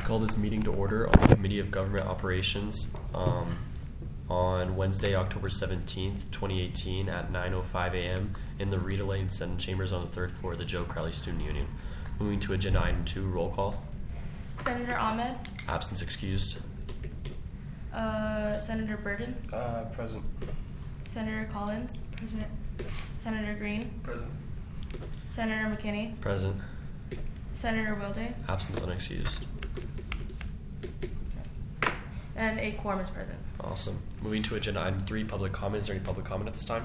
call this meeting to order on the Committee of Government Operations on Wednesday, October 17th, 2018 at 9:05 a.m. in the Rita Lane Senate Chambers on the third floor of the Joe Crowley Student Union. Moving to agenda item 2, roll call. Senator Ahmed. Absence excused. Senator Burden. Present. Senator Collins. Present. Senator Green. Present. Senator McKinney. Present. Senator Wilday. Absence unexcused. And a quorum is present. Awesome. Moving to agenda item 3, public comment. Is there any public comment at this time?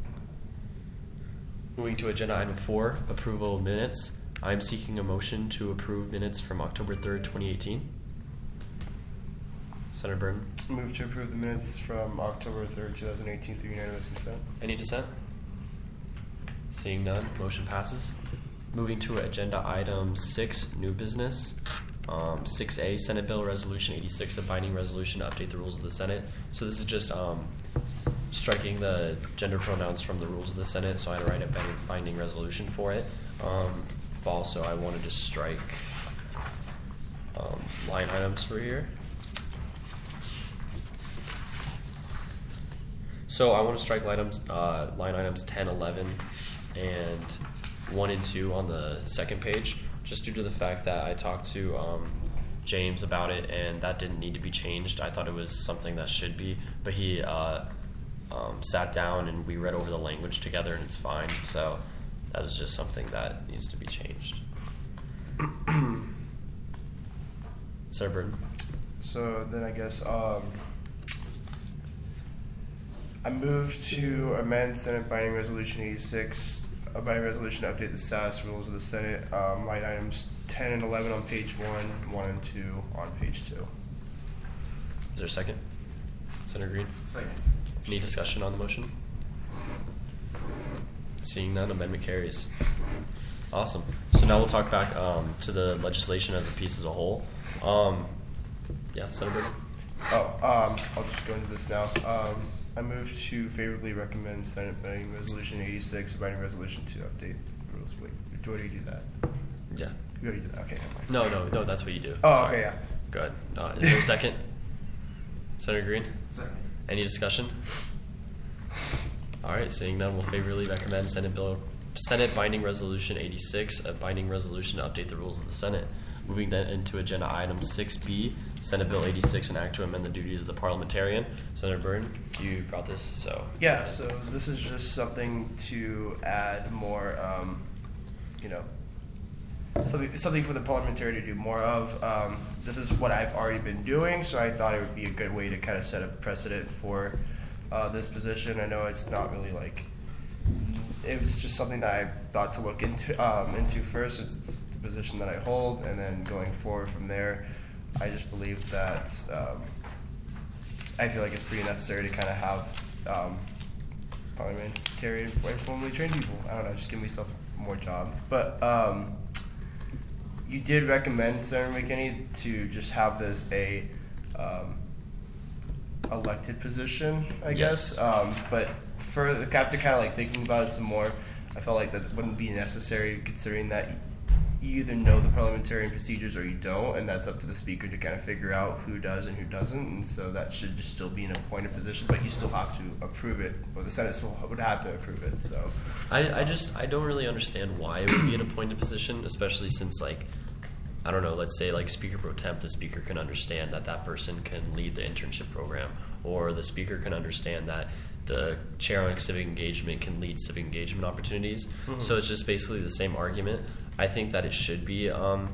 Moving to agenda item 4, approval of minutes. I am seeking a motion to approve minutes from October 3rd, 2018. Senator Burton. Move to approve the minutes from October 3rd, 2018 through unanimous consent. Any dissent? Seeing none, motion passes. Moving to agenda item 6, new business. 6A, Senate Bill Resolution 86, a binding resolution to update the rules of the Senate. So this is just striking the gender pronouns from the rules of the Senate, so I had to write a binding resolution for it. Also, I wanted to strike line items for here. So I want to strike line items 10, 11, and 1 and 2 on the second page, just due to the fact that I talked to James about it, and that didn't need to be changed. I thought it was something that should be, but he sat down and we read over the language together, and it's fine. So that is just something that needs to be changed. Sir Burton. So then I guess I move to amend Senate Binding Resolution 86, a binding resolution to update the status rules of the Senate, line items 10 and 11 on page 1 and 2 on page 2. Is there a second? Senator Green? Second. Any discussion on the motion? Seeing none, amendment carries. Awesome. So now we'll talk back to the legislation as a piece as a whole. Yeah, Senator Burton? I'll just go into this now. I move to favorably recommend Senate Binding Resolution 86, a binding resolution to update the rules. Wait, do I already do that? Yeah. You already did that? Okay, never mind. No, that's what you do. Oh, Sorry. okay, yeah. Good. Is there a second? Senator Green? Second. Any discussion? All right, seeing none, we'll favorably recommend Senate Binding Resolution 86, a binding resolution to update the rules of the Senate. Moving then into agenda item 6B, Senate Bill 86, an act to amend the duties of the parliamentarian. Senator Byrne, you brought this, so. Yeah, so this is just something to add more, something for the parliamentarian to do more of. This is what I've already been doing, so I thought it would be a good way to kind of set a precedent for this position. I know it's not really it was just something that I thought to look into first. It's the position that I hold, and then going forward from there, I just believe that I feel like it's pretty necessary to kind of have parliamentarian informally trained people. I don't know, just give myself more job. But you did recommend, Senator McKinney, to just have this a elected position, I guess. But after kind of thinking about it some more, I felt like that wouldn't be necessary, considering that you either know the parliamentarian procedures or you don't, and that's up to the speaker to kind of figure out who does and who doesn't. And so that should just still be an appointed position, but you still have to approve it, or the Senate still would have to approve it. So I don't really understand why it would be an appointed position, especially since I don't know, let's say Speaker Pro Temp, the speaker can understand that person can lead the internship program, or the speaker can understand that the chair on civic engagement can lead civic engagement opportunities. Mm-hmm. So it's just basically the same argument. I think that it should be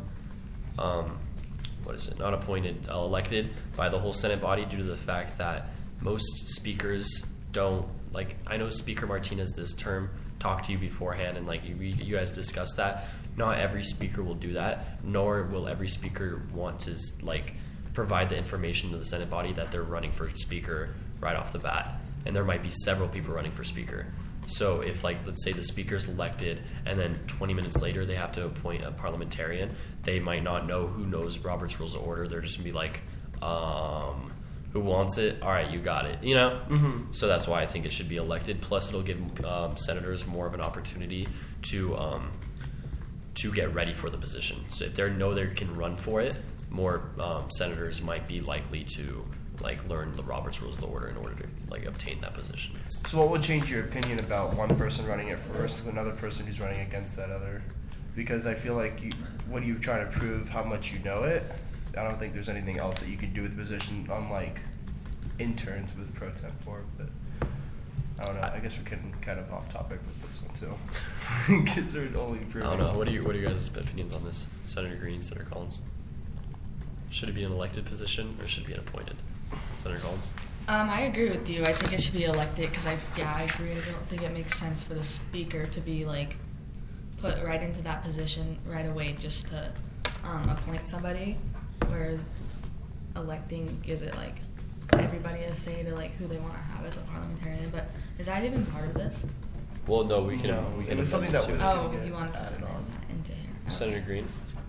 not appointed, elected by the whole Senate body, due to the fact that most speakers don't, I know Speaker Martinez this term talked to you beforehand, and you guys discussed that. Not every speaker will do that, nor will every speaker want to provide the information to the Senate body that they're running for speaker right off the bat. And there might be several people running for speaker. So if let's say the speaker's elected and then 20 minutes later they have to appoint a parliamentarian, they might not know who knows Robert's Rules of Order. They're just gonna be who wants it? All right, you got it. Mm-hmm. So that's why I think it should be elected. Plus, it'll give senators more of an opportunity to get ready for the position. So if they know they can run for it, more senators might be likely to like learn the Robert's Rules of Order in order to like obtain that position. So what would change your opinion about one person running it versus another person who's running against that other? Because I feel like what are you trying to prove? How much you know it? I don't think there's anything else that you could do with the position, unlike interns with pro tempore. But I don't know. I guess we're getting kind of off topic with this one too. Kids are only I proving. don't know. What are your guys' opinions on this? Senator Green, Senator Collins. Should it be an elected position or should it be an appointed? Senator Collins. I agree with you. I think it should be elected because I agree. I don't think it makes sense for the speaker to be like put right into that position right away just to appoint somebody, whereas electing gives it like everybody a say to like who they want to have as a parliamentarian. But is that even part of this? Well, no, we can. No, we it can was amend something that too. was- Oh, get you want to added put on. that into here? Okay. Senator Green.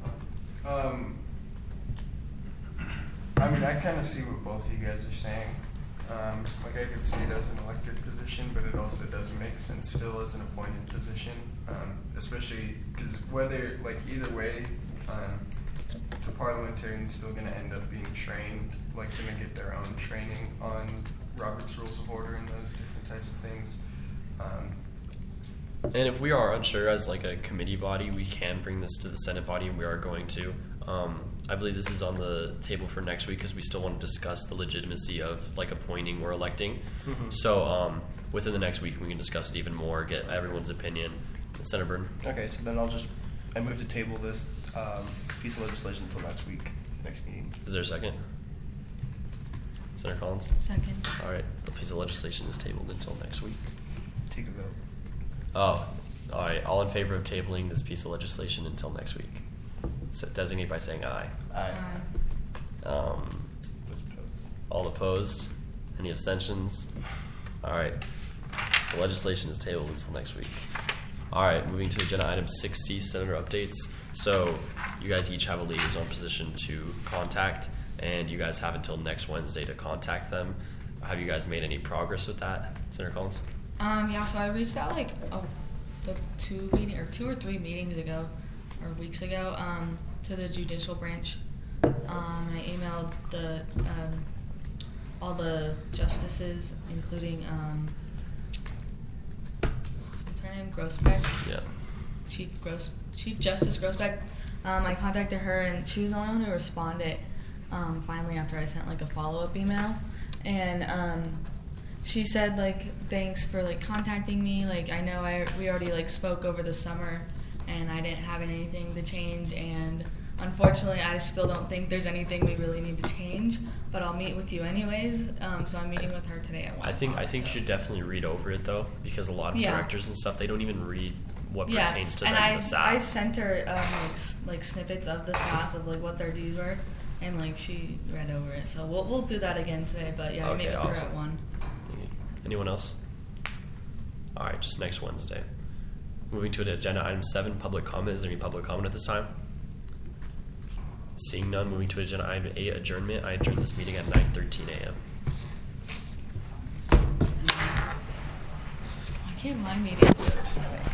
I mean, I kind of see what both of you guys are saying. Like, I could see it as an elected position, but it also does make sense still as an appointed position, especially because whether, like, either way, the parliamentarian's still going to end up being trained, like, going to get their own training on Robert's Rules of Order and those different types of things. And if we are unsure as like a committee body, we can bring this to the Senate body, and we are going to. I believe this is on the table for next week because we still want to discuss the legitimacy of like appointing or electing. Mhm. So within the next week, we can discuss it even more, get everyone's opinion. Senator Burton. Okay, so then I move to table this piece of legislation until next week, next meeting. Is there a second? Senator Collins. Second. All right, the piece of legislation is tabled until next week. Take a vote. Oh, all right. All in favor of tabling this piece of legislation until next week? Designate by saying aye. Aye. Opposed. All opposed? Any abstentions? All right. The legislation is tabled until next week. All right, moving to agenda item 6C, Senator updates. So you guys each have a liaison position to contact, and you guys have until next Wednesday to contact them. Have you guys made any progress with that, Senator Collins? Yeah, so I reached out like two or three meetings ago or weeks ago to the judicial branch. I emailed all the justices, including what's her name, Grossbeck. Yeah. Chief Justice Grossbeck. I contacted her and she was the only one who responded finally after I sent like a follow-up email, and she said like thanks for like contacting me, like I know we already like spoke over the summer and I didn't have anything to change, and unfortunately I still don't think there's anything we really need to change, but I'll meet with you anyways. So I'm meeting with her today at 1 I think o'clock, you should definitely read over it though, because a lot of Yeah. directors and stuff, they don't even read what yeah, pertains to and them in I the SAS. I sent her like snippets of the SAS of like what their dues were, and like she read over it. So we'll do that again today. But yeah, I Okay, meet with her awesome. at 1. Anyone else? All right, just next Wednesday. Moving to agenda item 7, public comment. Is there any public comment at this time? Seeing none, moving to agenda item 8, adjournment. I adjourn this meeting at 9:13 a.m. Why can't my meeting do it?